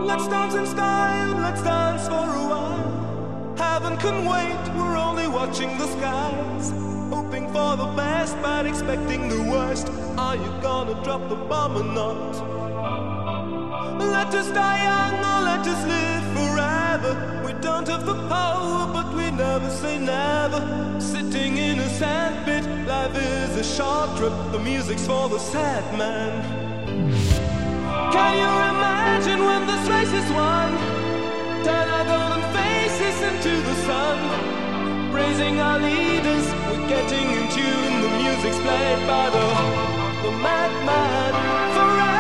Let's dance in style, let's dance for a while. Heaven can wait, we're only watching the skies. Hoping for the best, but expecting the worst. Are you gonna drop the bomb or not? Let us die young or let us live forever. We don't have the power, but we never say never. Sitting in a sandpit, life is a short trip. The music's for the sad man. Can you imagine when this race is won? Turn our golden faces into the sun. Praising our leaders, we're getting in tune. The music's played by the madman forever.